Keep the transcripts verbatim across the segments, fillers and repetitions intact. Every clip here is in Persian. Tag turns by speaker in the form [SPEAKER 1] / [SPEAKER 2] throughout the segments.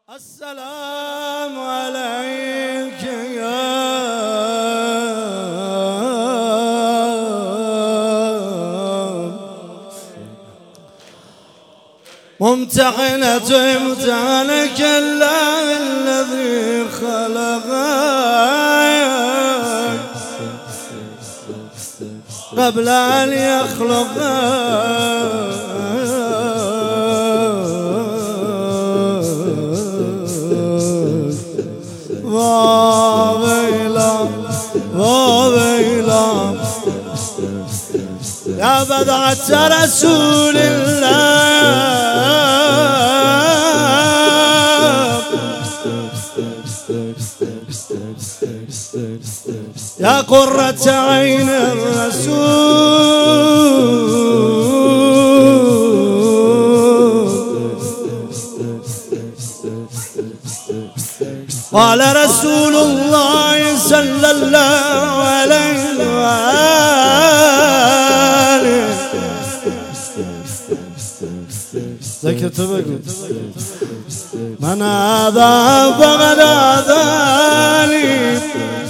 [SPEAKER 1] السلام عليك يا ممتحنة امتحانك الله الذي خلقك قبل أن يخلقك وويلا وويلا يا بدعة رسول الله يا قرة عين الرسول قال رسول الله صلى الله عليه وآله ذكرت بقول من هذا فقد هذاني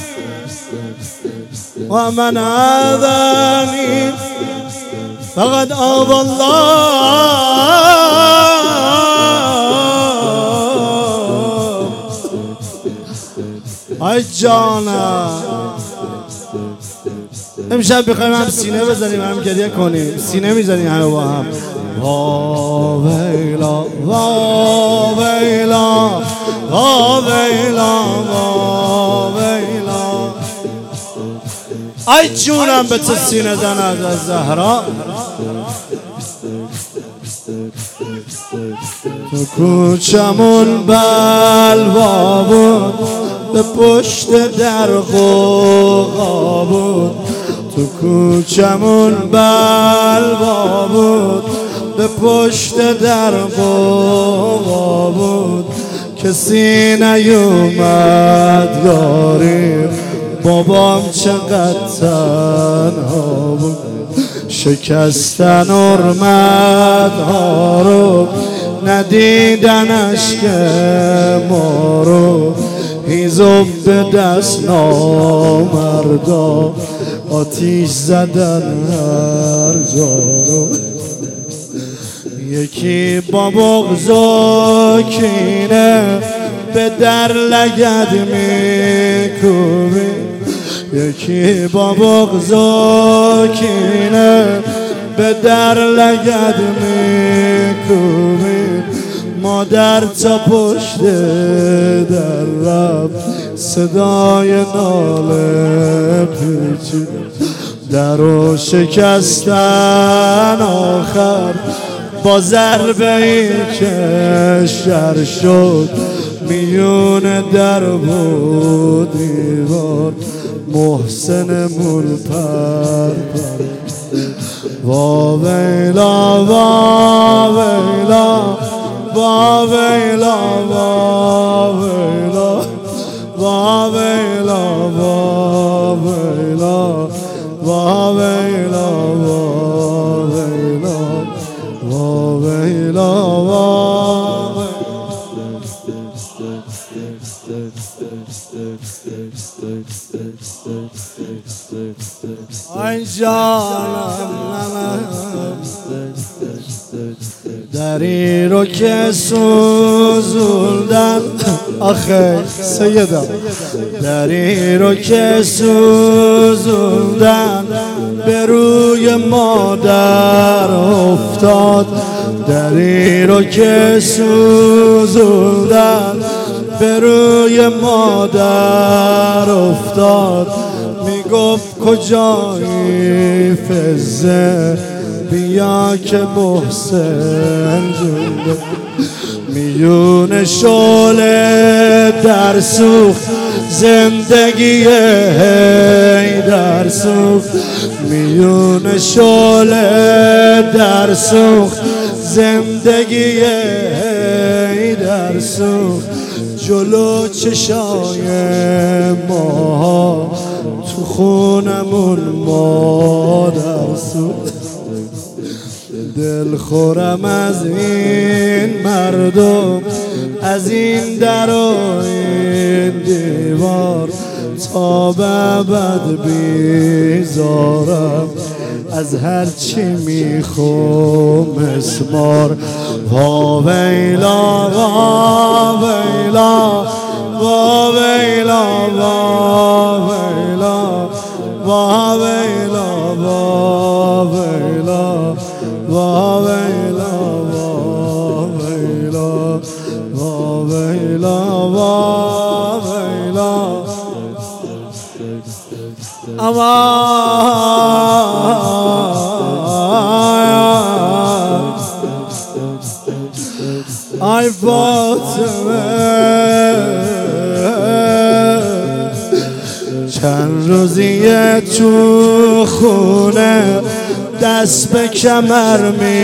[SPEAKER 1] ومن هذاني فقد أضل الله ای جانا امشب بخوایم هم سینه بزنیم هم گریه کنیم سینه میزنیم همه با هم وا ویلا وا ویلا وا ویلا وا ویلا ای جونم به تو سینه زند از زهرا تو کوچمون بلوا بود به پشت در قوقا بود تو کوچمون بلوا بود به پشت در قوقا بود کسی نیومد یاری بابام چقدر تنها بود شکستن ارمدها رو ندیدن اشک ما رو هیزم به دست نامردا آتیش زدن هر جا رو یکی با بغض و کینه به در لگد میکوبید یکی با بغض و کینه به در لگد میکوبید مادر تا پشت در رفت صدای ناله پیچید در و شکستن آخر با ضربه ای که شر شد میون در و دیوار محسنمون پر پر وا ویلا وا ویلا وا ویلا وا ویلا وا ویلا وا ویلا وا ویلا وا ویلا وا ویلا ای جانم دری رو که سوزوندن آخه سیدا دری رو که سوزوندن به روی مادر افتاد دری رو که سوزوندن به روی مادر افتاد میگفت کجایی فزه بیا که محسن زنده میون شعله در سوخت زندگی هی در سوخت میون شعله در سوخت زندگی هی در سوخت جلو چشای ما تو خونمون مادر سوخت دل خورم از این مردم از این در و این دیوار تا به ابد بیزارم از هرچی میخوام اسمار وا ویلا وا ویلا وا ویلا وا ویلا وا ویلا وا ویلا وا ویلا وا ویلا وا ویلا اما ای فاطمه چند روزیه تو خونه دست به کمر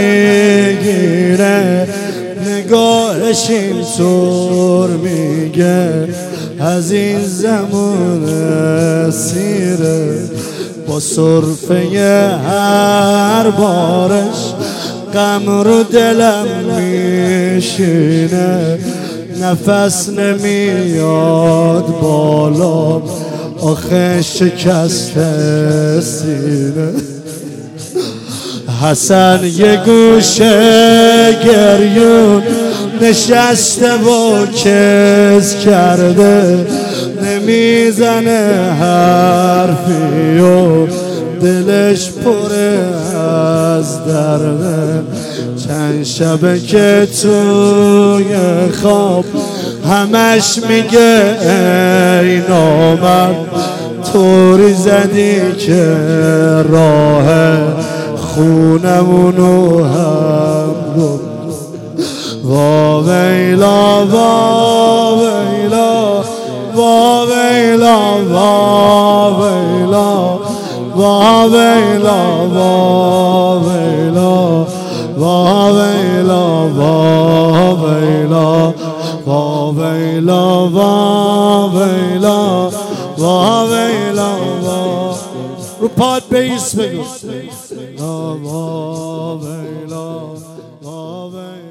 [SPEAKER 1] میگیره نگاهش اینطور میگه از این زمان سیره با صرفه هر بارش غم رو دلم میشینه نفس نمیاد بالا آخه شکسته سینه حسن یه گوشه گریون نشسته و کس کرده نمیزنه حرفی و دلش پر از درده چند شبه که توی خواب همش میگه ای نامرد طوری زدی که راه خونمونو هم گم وا ویلا وا ویلا وا ویلا وا ویلا وا ویلا وا ویلا وا ویلا وا ویلا وا ویلا وا ویلا وا ویلا رو پاد بیس بگو وا ویلا وا ویلا